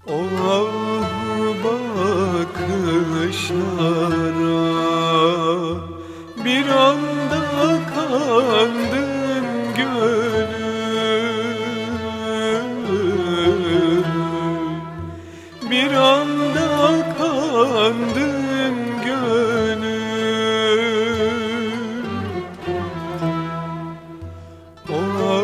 O bakışlara bir anda kandım gönül, bir anda kandım gönül. O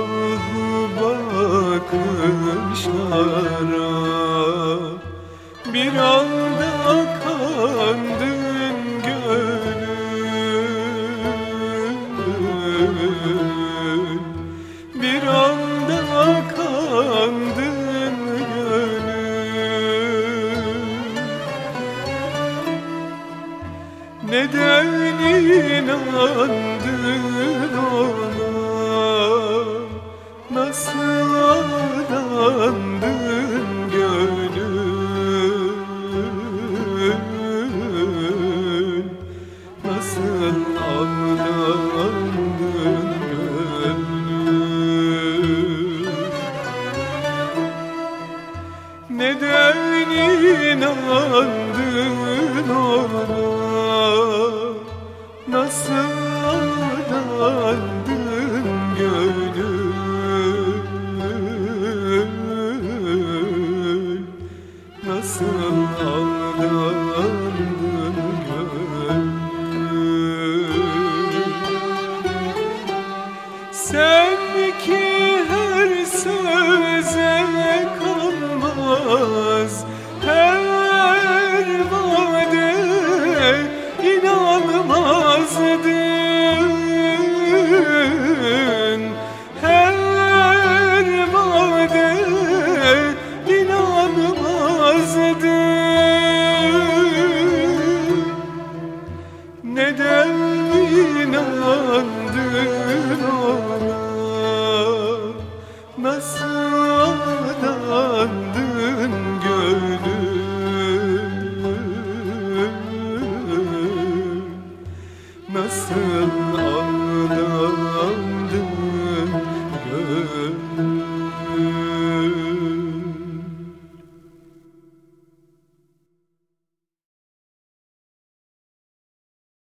bakışlara bir anda kandın gönül, bir anda kandın gönül. Neden inandın ona, nasıl aldandın gönül, nasıl aldandın gönül. Neden inandın ona, nasıl aldandın gönül, nasıl aldandın gönül. Sen ki her söze kanmaz, her vade inanmazdın, her vade inanmazdın. Neden inandın ona, nasıl aldandın gönül, nasıl aldandın gönül.